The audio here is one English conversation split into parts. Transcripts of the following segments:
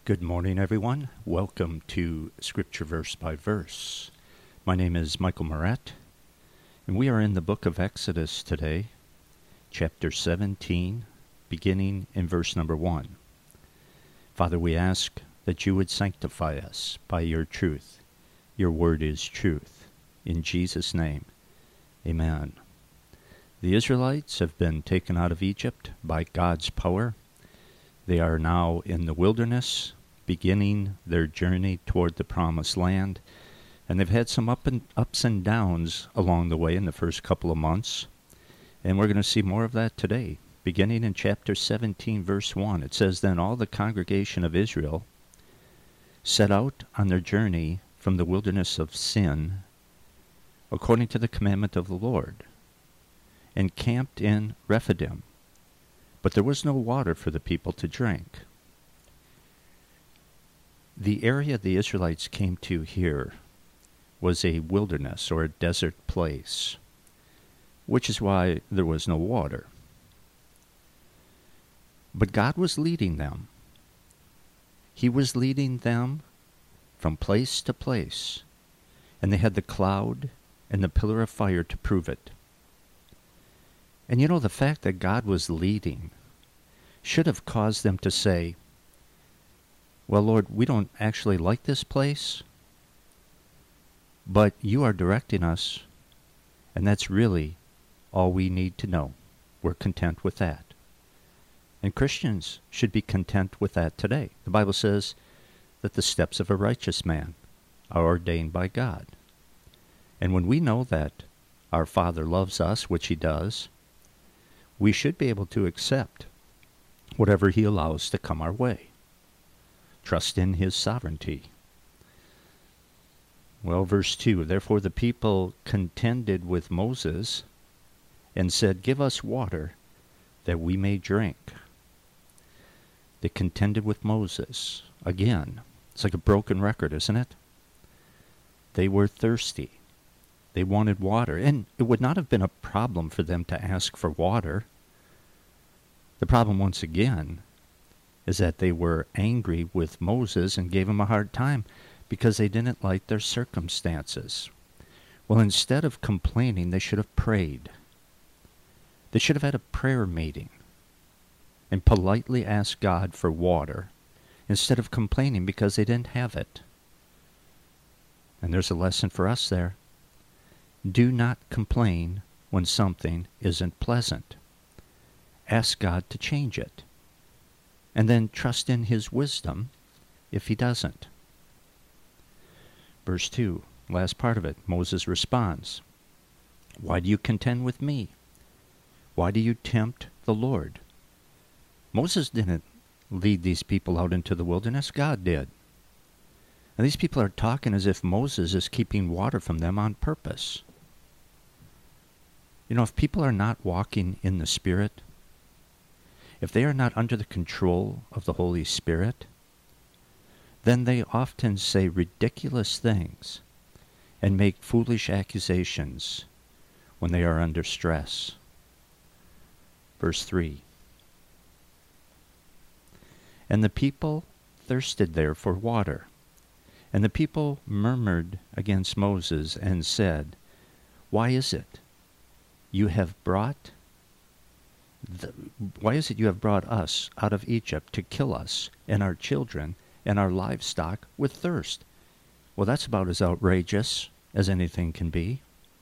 Good morning, everyone. Welcome to Scripture Verse by Verse. My name is Michael Moret, and we are in the book of Exodus today, chapter 17, beginning in verse number 1. Father, we ask that you would sanctify us by your truth. Your word is truth. In Jesus' name, amen. The Israelites have been taken out of Egypt by God's power. They are now in the wilderness, beginning their journey toward the promised land, and they've had some ups and downs along the way in the first couple of months, and we're going to see more of that today. Beginning in chapter 17, verse 1, it says, "Then all the congregation of Israel set out on their journey from the wilderness of Sin, according to the commandment of the Lord, and camped in Rephidim. But there was no water for the people to drink." The area the Israelites came to here was a wilderness or a desert place, which is why there was no water. But God was leading them. He was leading them from place to place, and they had the cloud and the pillar of fire to prove it. And you know, the fact that God was leading should have caused them to say, "Well, Lord, we don't actually like this place, but you are directing us, and that's really all we need to know. We're content with that." And Christians should be content with that today. The Bible says that the steps of a righteous man are ordained by God. And when we know that our Father loves us, which he does, we should be able to accept whatever he allows to come our way. Trust in his sovereignty. Well, verse 2, "Therefore the people contended with Moses and said, 'Give us water that we may drink.'" They contended with Moses. Again, it's like a broken record, isn't it? They were thirsty. They wanted water, and it would not have been a problem for them to ask for water. The problem, once again, is that they were angry with Moses and gave him a hard time because they didn't like their circumstances. Well, instead of complaining, they should have prayed. They should have had a prayer meeting and politely asked God for water instead of complaining because they didn't have it. And there's a lesson for us there. Do not complain when something isn't pleasant. Ask God to change it. And then trust in his wisdom if he doesn't. Verse 2, last part of it, Moses responds, "Why do you contend with me? Why do you tempt the Lord?" Moses didn't lead these people out into the wilderness. God did. And these people are talking as if Moses is keeping water from them on purpose. You know, if people are not walking in the Spirit, if they are not under the control of the Holy Spirit, then they often say ridiculous things and make foolish accusations when they are under stress. Verse 3, "And the people thirsted there for water, and the people murmured against Moses and said, 'Why is it you have brought us out of Egypt to kill us and our children and our livestock with thirst?'" Well, that's about as outrageous as anything can be.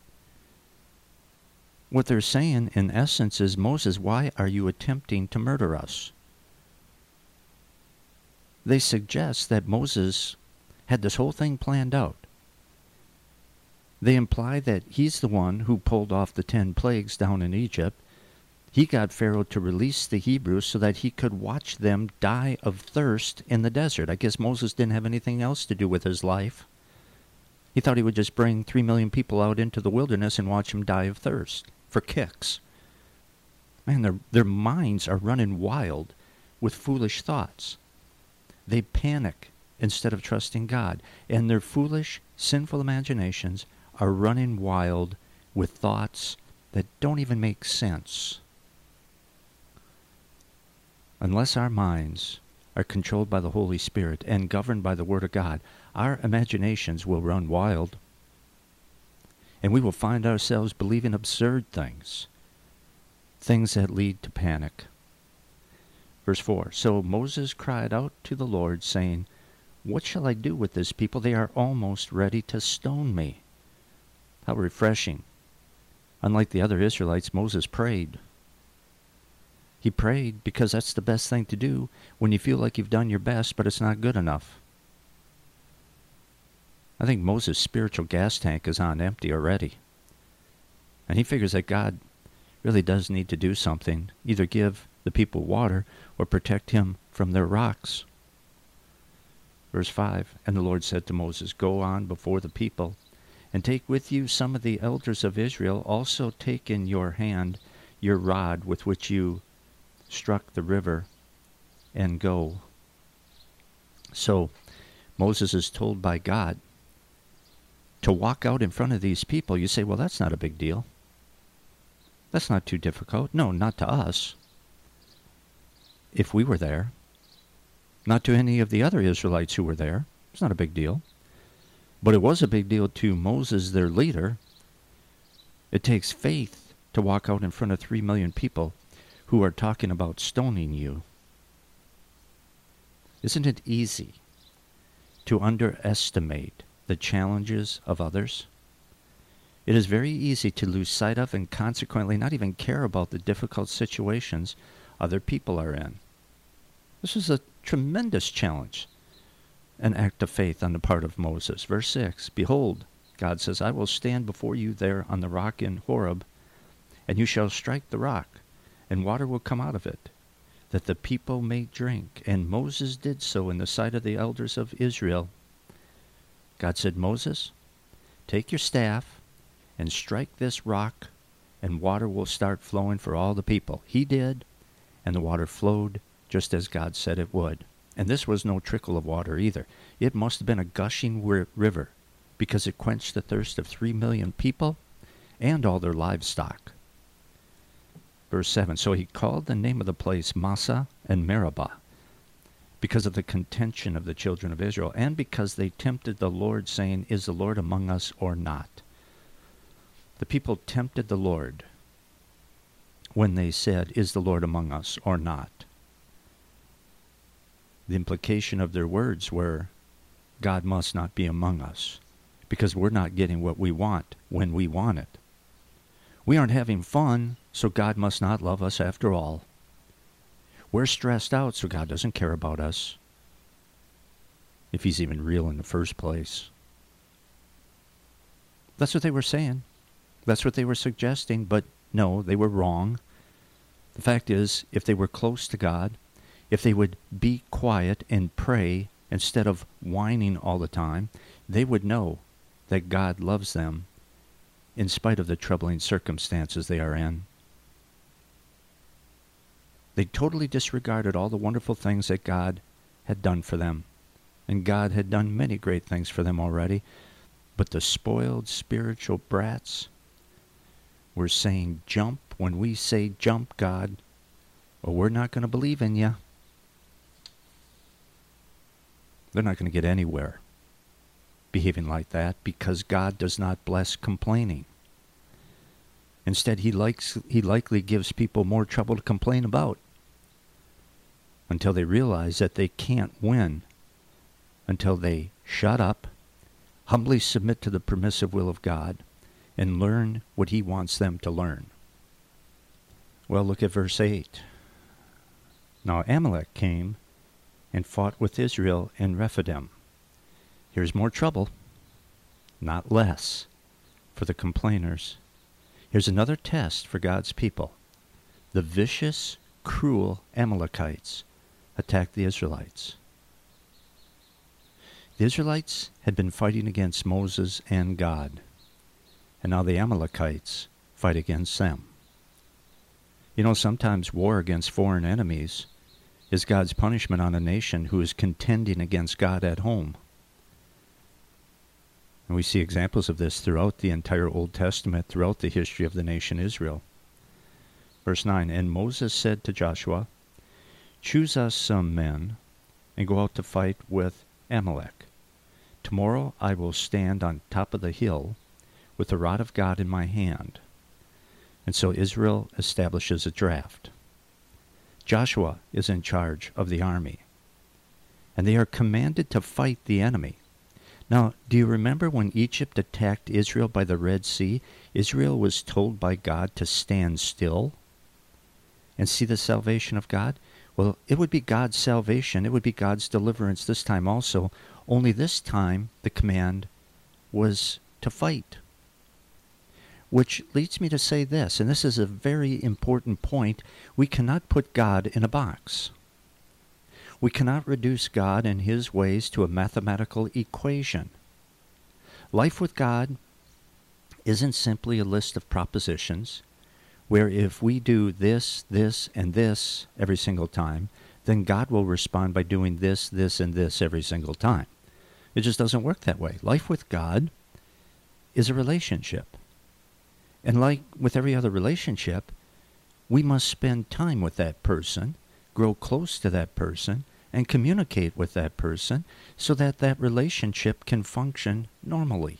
What they're saying, in essence, is, "Moses, why are you attempting to murder us?" They suggest that Moses had this whole thing planned out. They imply that he's the one who pulled off the 10 plagues down in Egypt. He got Pharaoh to release the Hebrews so that he could watch them die of thirst in the desert. I guess Moses didn't have anything else to do with his life. He thought he would just bring 3 million people out into the wilderness and watch them die of thirst for kicks. Man, their minds are running wild with foolish thoughts. They panic instead of trusting God, and their foolish, sinful imaginations are running wild with thoughts that don't even make sense. Unless our minds are controlled by the Holy Spirit and governed by the Word of God, our imaginations will run wild, and we will find ourselves believing absurd things, things that lead to panic. Verse 4, So Moses cried out to the Lord, saying, What shall I do with this people? They are almost ready to stone me. How refreshing. Unlike the other Israelites, Moses prayed. He prayed because that's the best thing to do when you feel like you've done your best, but it's not good enough. I think Moses' spiritual gas tank is on empty already. And he figures that God really does need to do something, either give the people water or protect him from their rocks. Verse 5, And the Lord said to Moses, Go on before the people, and take with you some of the elders of Israel. Also take in your hand your rod with which you struck the river, and go. So Moses is told by God to walk out in front of these people. You say, well, that's not a big deal. That's not too difficult. No, not to us. If we were there. Not to any of the other Israelites who were there. It's not a big deal. But it was a big deal to Moses, their leader. It takes faith to walk out in front of 3 million people who are talking about stoning you. Isn't it easy to underestimate the challenges of others? It is very easy to lose sight of and consequently not even care about the difficult situations other people are in. This is a tremendous challenge, an act of faith on the part of Moses. Verse 6, Behold, God says, I will stand before you there on the rock in Horeb, and you shall strike the rock, and water will come out of it, that the people may drink. And Moses did so in the sight of the elders of Israel. God said, Moses, take your staff and strike this rock, and water will start flowing for all the people. He did, and the water flowed just as God said it would. And this was no trickle of water either. It must have been a gushing river, because it quenched the thirst of 3 million people and all their livestock. Verse 7, So he called the name of the place Massah and Meribah, because of the contention of the children of Israel, and because they tempted the Lord, saying, Is the Lord among us or not? The people tempted the Lord when they said, Is the Lord among us or not? The implication of their words were, God must not be among us, because we're not getting what we want when we want it. We aren't having fun, so God must not love us after all. We're stressed out, so God doesn't care about us, if he's even real in the first place. That's what they were saying. That's what they were suggesting, but no, they were wrong. The fact is, if they were close to God, if they would be quiet and pray instead of whining all the time, they would know that God loves them in spite of the troubling circumstances they are in. They totally disregarded all the wonderful things that God had done for them. And God had done many great things for them already. But the spoiled spiritual brats were saying, jump when we say jump, God, or we're not going to believe in you. They're not going to get anywhere behaving like that, because God does not bless complaining. Instead, he likely gives people more trouble to complain about until they realize that they can't win, until they shut up, humbly submit to the permissive will of God, and learn what he wants them to learn. Well, look at verse 8. Now Amalek came and fought with Israel in Rephidim. Here's more trouble, not less, for the complainers. Here's another test for God's people. The vicious, cruel Amalekites attacked the Israelites. The Israelites had been fighting against Moses and God, and now the Amalekites fight against them. You know, sometimes war against foreign enemies is God's punishment on a nation who is contending against God at home. And we see examples of this throughout the entire Old Testament, throughout the history of the nation Israel. Verse 9, And Moses said to Joshua, Choose us some men and go out to fight with Amalek. Tomorrow I will stand on top of the hill with the rod of God in my hand. And so Israel establishes a draft. Joshua is in charge of the army, and they are commanded to fight the enemy. Now, do you remember when Egypt attacked Israel by the Red Sea? Israel was told by God to stand still and see the salvation of God. Well, it would be God's salvation. It would be God's deliverance this time also. Only this time the command was to fight. Which leads me to say this, and this is a very important point. We cannot put God in a box. We cannot reduce God and His ways to a mathematical equation. Life with God isn't simply a list of propositions where if we do this, this, and this every single time, then God will respond by doing this, this, and this every single time. It just doesn't work that way. Life with God is a relationship. And like with every other relationship, we must spend time with that person, grow close to that person, and communicate with that person so that that relationship can function normally.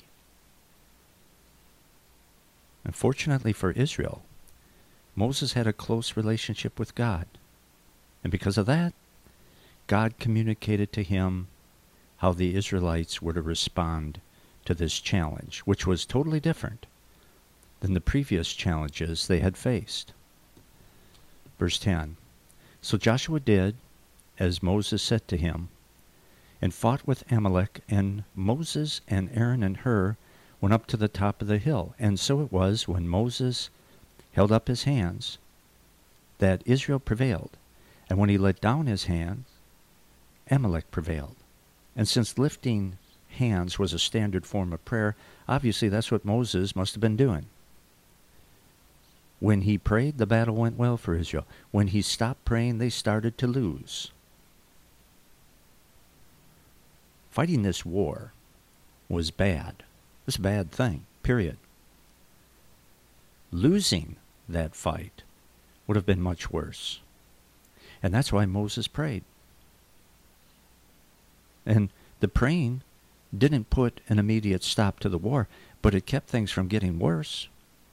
Unfortunately for Israel, Moses had a close relationship with God. And because of that, God communicated to him how the Israelites were to respond to this challenge, which was totally different than the previous challenges they had faced. Verse 10, So Joshua did as Moses said to him, and fought with Amalek, and Moses and Aaron and Hur went up to the top of the hill. And so it was, when Moses held up his hands, that Israel prevailed, and when he let down his hands, Amalek prevailed. And since lifting hands was a standard form of prayer, obviously that's what Moses must have been doing. When he prayed, the battle went well for Israel. When he stopped praying, they started to lose. Fighting this war was bad. It was a bad thing, period. Losing that fight would have been much worse. And that's why Moses prayed. And the praying didn't put an immediate stop to the war, but it kept things from getting worse.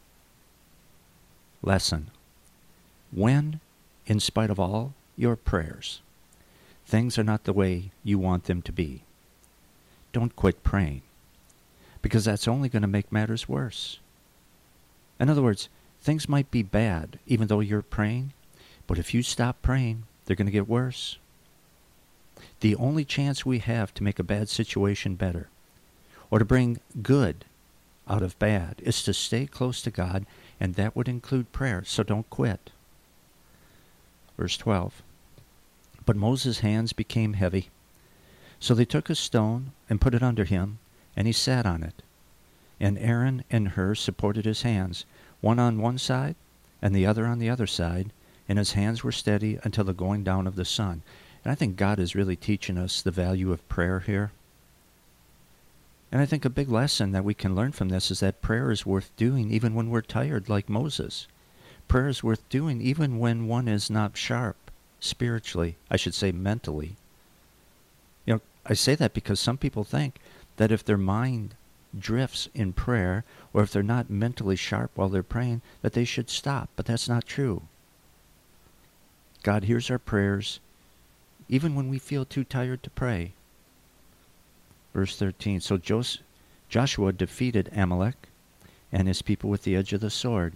Lesson: when, in spite of all your prayers, things are not the way you want them to be, don't quit praying, because that's only going to make matters worse. In other words, things might be bad even though you're praying, but if you stop praying, they're going to get worse. The only chance we have to make a bad situation better, or to bring good out of bad, is to stay close to God, and that would include prayer, so don't quit. Verse 12, But Moses' hands became heavy, so they took a stone and put it under him, and he sat on it. And Aaron and Hur supported his hands, one on one side and the other on the other side, and his hands were steady until the going down of the sun. And I think God is really teaching us the value of prayer here. And I think a big lesson that we can learn from this is that prayer is worth doing even when we're tired, like Moses. Prayer is worth doing even when one is not sharp, spiritually, I should say mentally. You know, I say that because some people think that if their mind drifts in prayer, or if they're not mentally sharp while they're praying, that they should stop. But that's not true. God hears our prayers even when we feel too tired to pray. Verse 13, So Joshua defeated Amalek and his people with the edge of the sword.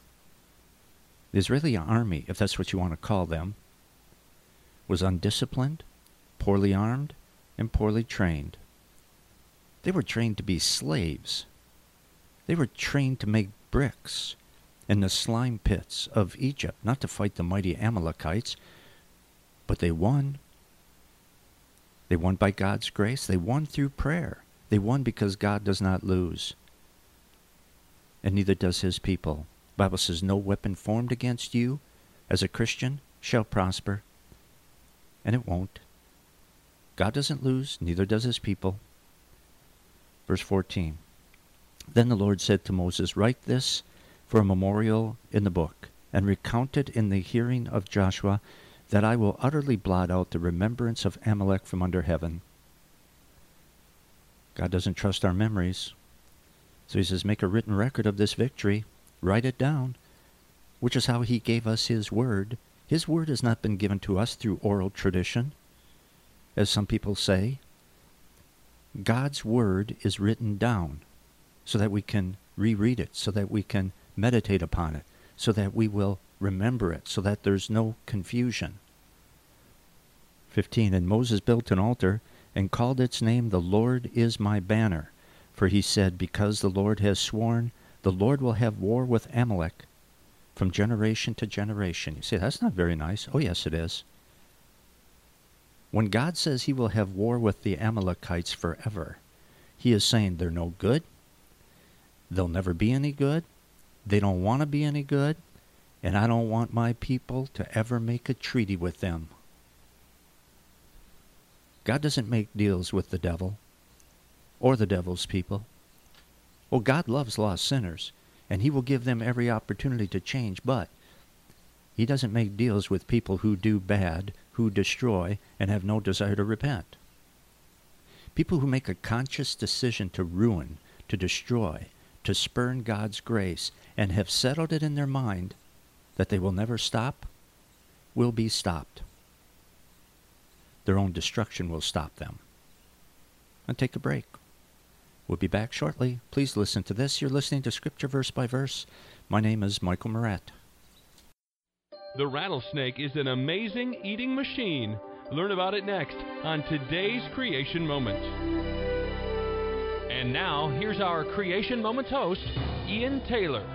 The Israeli army, if that's what you want to call them, was undisciplined, poorly armed, and poorly trained. They were trained to be slaves. They were trained to make bricks in the slime pits of Egypt, not to fight the mighty Amalekites, but they won. They won by God's grace. They won through prayer. They won because God does not lose, and neither does his people. The Bible says, no weapon formed against you as a Christian shall prosper, and it won't. God doesn't lose, neither does his people. Verse 14, Then the Lord said to Moses, Write this for a memorial in the book, and recount it in the hearing of Joshua, that I will utterly blot out the remembrance of Amalek from under heaven. God doesn't trust our memories. So he says, make a written record of this victory. Write it down, which is how he gave us his word. His word has not been given to us through oral tradition, as some people say. God's word is written down so that we can reread it, so that we can meditate upon it, so that we will remember it, so that there's no confusion. 15, and Moses built an altar and called its name, The Lord is my banner. For he said, because the Lord has sworn, the Lord will have war with Amalek from generation to generation. You say, that's not very nice. Oh, yes, it is. When God says he will have war with the Amalekites forever, he is saying they're no good, they'll never be any good, they don't want to be any good, and I don't want my people to ever make a treaty with them. God doesn't make deals with the devil or the devil's people. Well, God loves lost sinners, and he will give them every opportunity to change, but he doesn't make deals with people who do bad, who destroy, and have no desire to repent. People who make a conscious decision to ruin, to destroy, to spurn God's grace, and have settled it in their mind that they will never stop, will be stopped. Their own destruction will stop them. And take a break. We'll be back shortly. Please listen to this. You're listening to Scripture Verse by Verse. My name is Michael Moret. The rattlesnake is an amazing eating machine. Learn about it next on today's Creation Moment. And now, here's our Creation Moments host, Ian Taylor.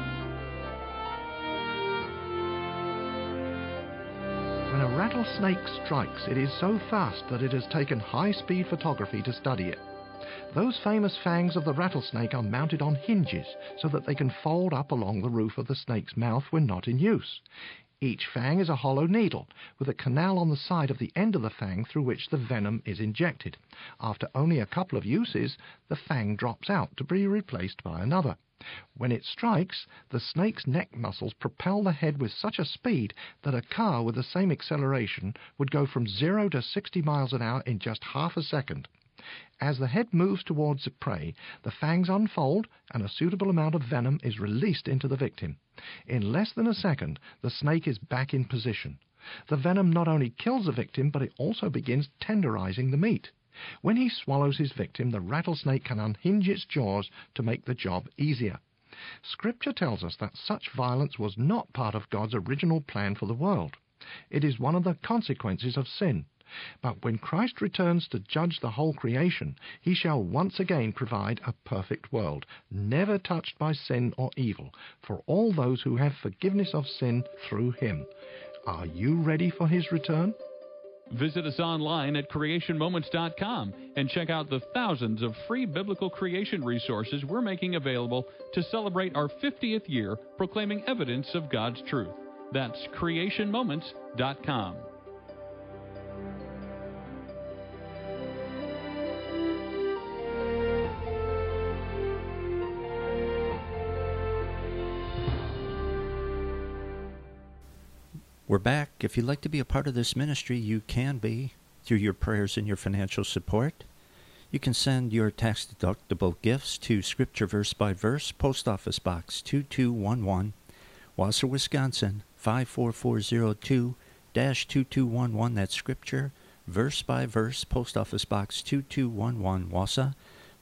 When a rattlesnake strikes, it is so fast that it has taken high-speed photography to study it. Those famous fangs of the rattlesnake are mounted on hinges so that they can fold up along the roof of the snake's mouth when not in use. Each fang is a hollow needle, with a canal on the side of the end of the fang through which the venom is injected. After only a couple of uses, the fang drops out to be replaced by another. When it strikes, the snake's neck muscles propel the head with such a speed that a car with the same acceleration would go from 0 to 60 miles an hour in just half a second. As the head moves towards the prey, the fangs unfold and a suitable amount of venom is released into the victim. In less than a second, the snake is back in position. The venom not only kills the victim, but it also begins tenderizing the meat. When he swallows his victim, the rattlesnake can unhinge its jaws to make the job easier. Scripture tells us that such violence was not part of God's original plan for the world. It is one of the consequences of sin. But when Christ returns to judge the whole creation, he shall once again provide a perfect world, never touched by sin or evil, for all those who have forgiveness of sin through him. Are you ready for his return? Visit us online at creationmoments.com and check out the thousands of free biblical creation resources we're making available to celebrate our 50th year proclaiming evidence of God's truth. That's creationmoments.com. We're back. If you'd like to be a part of this ministry, you can be through your prayers and your financial support. You can send your tax-deductible gifts to Scripture Verse by Verse, Post Office Box 2211, Wausau, Wisconsin, 54402-2211. That's Scripture Verse by Verse, Post Office Box 2211, Wausau,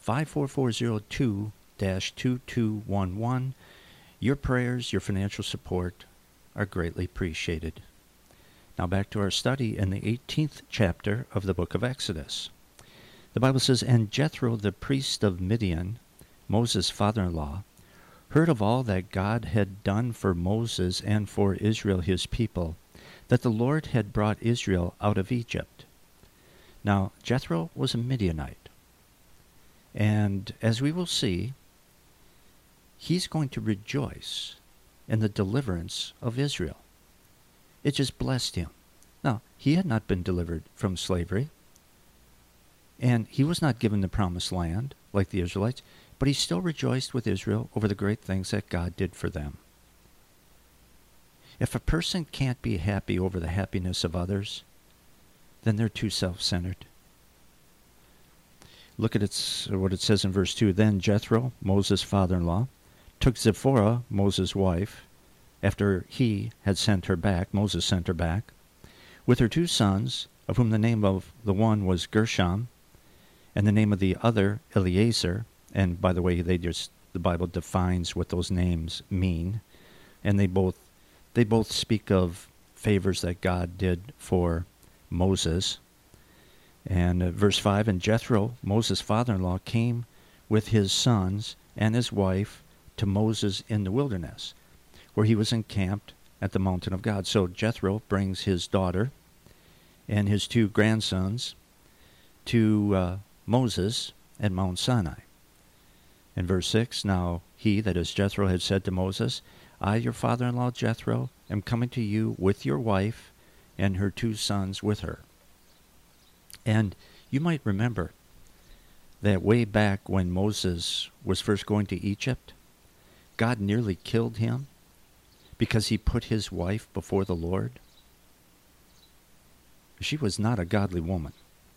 54402-2211. Your prayers, your financial support are greatly appreciated. Now back to our study in the 18th chapter of the book of Exodus. The Bible says, and Jethro the priest of Midian, Moses' father-in-law, heard of all that God had done for Moses and for Israel his people, that the Lord had brought Israel out of Egypt. Now Jethro was a Midianite, and as we will see, he's going to rejoice in the deliverance of Israel. It just blessed him. Now, he had not been delivered from slavery, and he was not given the promised land like the Israelites, but he still rejoiced with Israel over the great things that God did for them. If a person can't be happy over the happiness of others, then they're too self-centered. Look at what it says in verse 2. Then Jethro, Moses' father-in-law, took Zipporah, Moses' wife, after he had sent her back, Moses sent her back, with her 2 sons, of whom the name of the one was Gershom, and the name of the other Eleazar. And by the way, the Bible defines what those names mean, and they both speak of favors that God did for Moses. And verse 5, and Jethro, Moses' father-in-law, came with his sons and his wife to Moses in the wilderness, where he was encamped at the mountain of God. So Jethro brings his daughter and his 2 grandsons to Moses at Mount Sinai. In verse 6, now he, that is Jethro, had said to Moses, I, your father-in-law Jethro, am coming to you with your wife and her 2 sons with her. And you might remember that way back when Moses was first going to Egypt, God nearly killed him because he put his wife before the Lord. She was not a godly woman.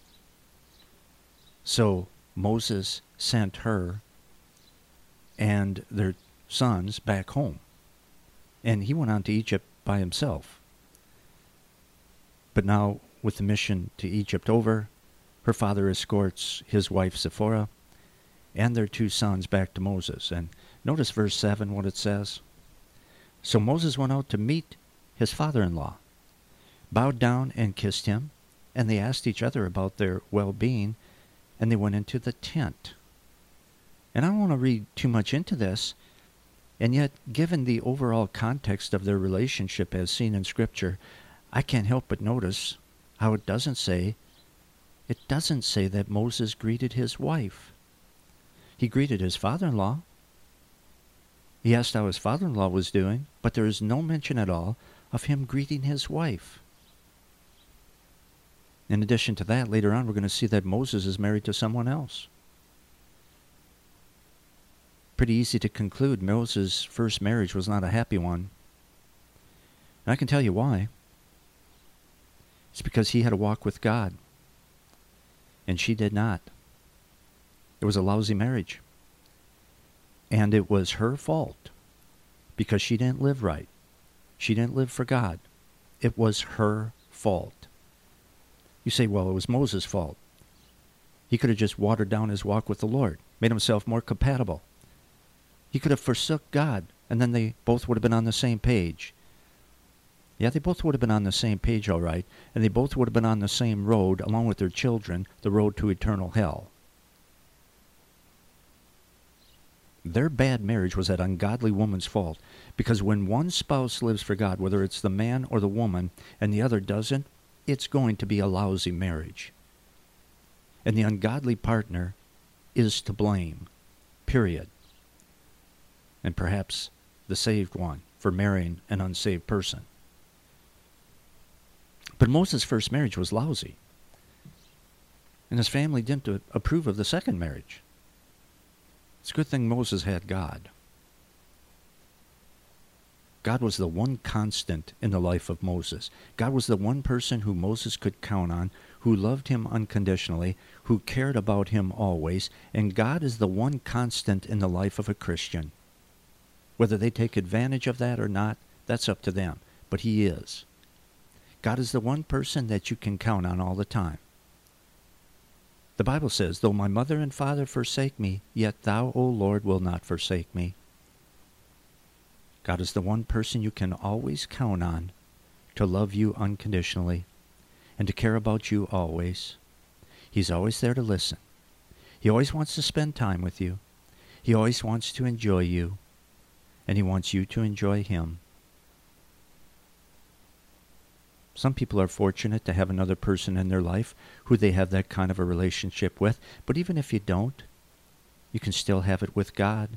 So Moses sent her and their sons back home. And he went on to Egypt by himself. But now, with the mission to Egypt over, her father escorts his wife Zipporah and their 2 sons back to Moses. And notice verse 7, what it says. So Moses went out to meet his father-in-law, bowed down and kissed him, and they asked each other about their well-being, and they went into the tent. And I don't want to read too much into this, and yet, given the overall context of their relationship as seen in Scripture, I can't help but notice how it doesn't say that Moses greeted his wife. He greeted his father-in-law. He asked how his father-in-law was doing, but there is no mention at all of him greeting his wife. In addition to that, later on we're going to see that Moses is married to someone else. Pretty easy to conclude Moses' first marriage was not a happy one. And I can tell you why. It's because he had to walk with God, and she did not. It was a lousy marriage. And it was her fault because she didn't live right. She didn't live for God. It was her fault. You say, well, it was Moses' fault. He could have just watered down his walk with the Lord, made himself more compatible. He could have forsook God, and then they both would have been on the same page. Yeah, they both would have been on the same page, all right, and they both would have been on the same road, along with their children, the road to eternal hell. Their bad marriage was that ungodly woman's fault, because when one spouse lives for God, whether it's the man or the woman, and the other doesn't, it's going to be a lousy marriage. And the ungodly partner is to blame, period. And perhaps the saved one for marrying an unsaved person. But Moses' first marriage was lousy. And his family didn't approve of the second marriage. It's a good thing Moses had God. God was the one constant in the life of Moses. God was the one person who Moses could count on, who loved him unconditionally, who cared about him always, and God is the one constant in the life of a Christian. Whether they take advantage of that or not, that's up to them, but he is. God is the one person that you can count on all the time. The Bible says, though my mother and father forsake me, yet thou, O Lord, will not forsake me. God is the one person you can always count on to love you unconditionally and to care about you always. He's always there to listen. He always wants to spend time with you. He always wants to enjoy you, and he wants you to enjoy him. Some people are fortunate to have another person in their life who they have that kind of a relationship with, but even if you don't, you can still have it with God.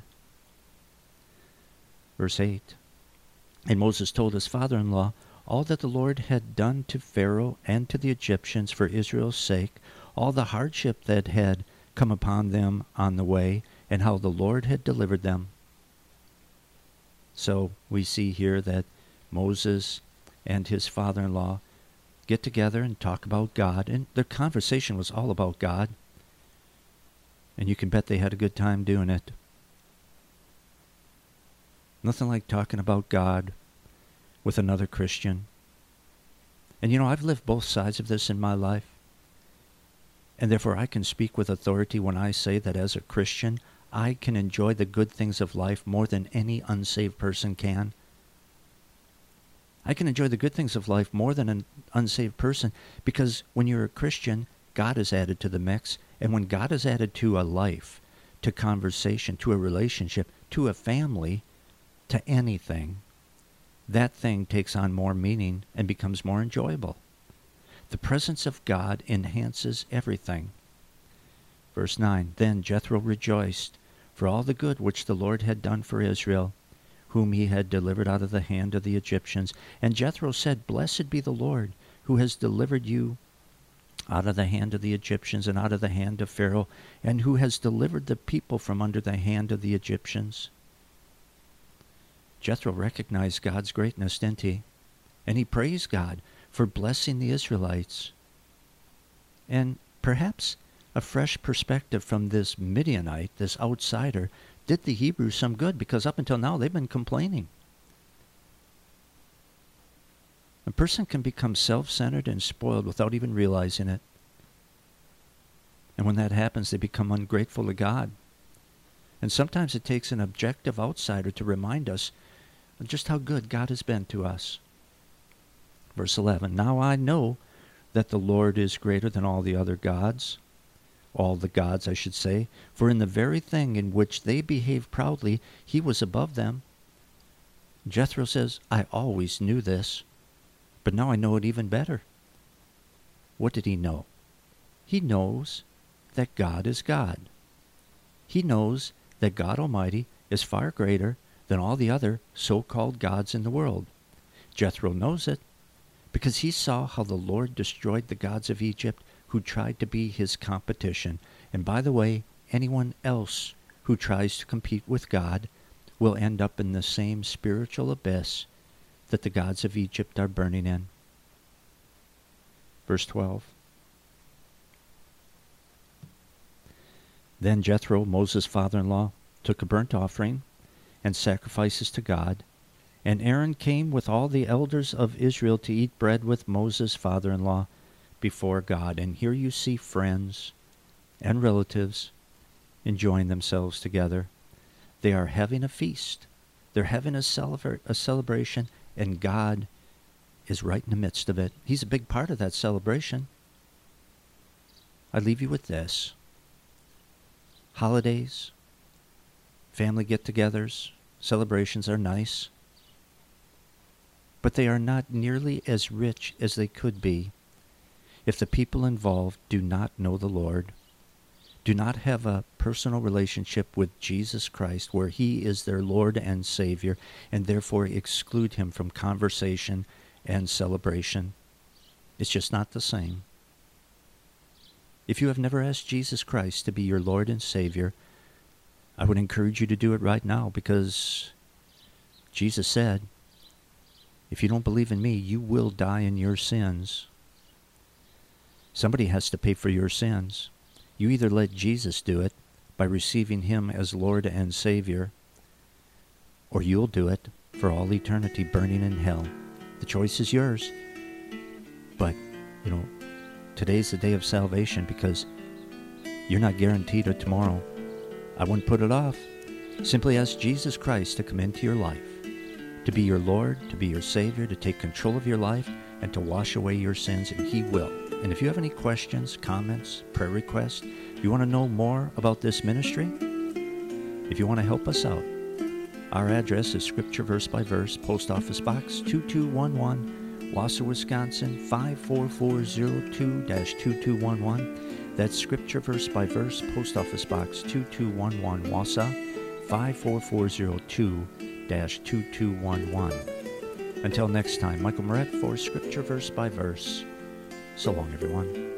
Verse 8, and Moses told his father-in-law all that the Lord had done to Pharaoh and to the Egyptians for Israel's sake, all the hardship that had come upon them on the way, and how the Lord had delivered them. So we see here that Moses and his father-in-law get together and talk about God, and their conversation was all about God. And you can bet they had a good time doing it. Nothing like talking about God with another Christian. And you know, I've lived both sides of this in my life. And therefore I can speak with authority when I say that as a Christian, I can enjoy the good things of life more than any unsaved person can. I can enjoy the good things of life more than an unsaved person, because when you're a Christian, God is added to the mix. And when God is added to a life, to conversation, to a relationship, to a family, to anything, that thing takes on more meaning and becomes more enjoyable. The presence of God enhances everything. Verse 9, Then Jethro rejoiced for all the good which the Lord had done for Israel, whom he had delivered out of the hand of the Egyptians. And Jethro said, Blessed be the Lord, who has delivered you out of the hand of the Egyptians and out of the hand of Pharaoh, and who has delivered the people from under the hand of the Egyptians. Jethro recognized God's greatness, didn't he? And he praised God for blessing the Israelites. And perhaps a fresh perspective from this Midianite, this outsider, did the Hebrews some good, because up until now they've been complaining. A person can become self-centered and spoiled without even realizing it. And when that happens, they become ungrateful to God. And sometimes it takes an objective outsider to remind us just how good God has been to us. Verse 11, Now I know that the Lord is greater than all the other gods, all the gods, I should say, for in the very thing in which they behaved proudly, he was above them. Jethro says, I always knew this, but now I know it even better. What did he know? He knows that God is God. He knows that God Almighty is far greater than all the other so-called gods in the world. Jethro knows it because he saw how the Lord destroyed the gods of Egypt who tried to be his competition. And by the way, anyone else who tries to compete with God will end up in the same spiritual abyss that the gods of Egypt are burning in. Verse 12. Then Jethro, Moses' father-in-law, took a burnt offering and sacrifices to God, and Aaron came with all the elders of Israel to eat bread with Moses' father-in-law before God. And here you see friends and relatives enjoying themselves together. They are having a feast. They're having a celebration, and God is right in the midst of it. He's a big part of that celebration. I leave you with this. Holidays, family get-togethers, celebrations are nice, but they are not nearly as rich as they could be if the people involved do not know the Lord, do not have a personal relationship with Jesus Christ where he is their Lord and Savior, and therefore exclude him from conversation and celebration. It's just not the same. If you have never asked Jesus Christ to be your Lord and Savior, I would encourage you to do it right now, because Jesus said, if you don't believe in me, you will die in your sins. Somebody has to pay for your sins. You either let Jesus do it by receiving him as Lord and Savior, or you'll do it for all eternity burning in hell. The choice is yours. But, today's the day of salvation, because you're not guaranteed a tomorrow. I wouldn't put it off. Simply ask Jesus Christ to come into your life, to be your Lord, to be your Savior, to take control of your life, and to wash away your sins, and he will. And if you have any questions, comments, prayer requests, you want to know more about this ministry, if you want to help us out, our address is Scripture Verse by Verse, Post Office Box 2211, Wausau, Wisconsin 54402-2211. That's Scripture Verse by Verse, Post Office Box 2211, Wausau 54402-2211. Until next time, Michael Moret for Scripture Verse by Verse. So long, everyone.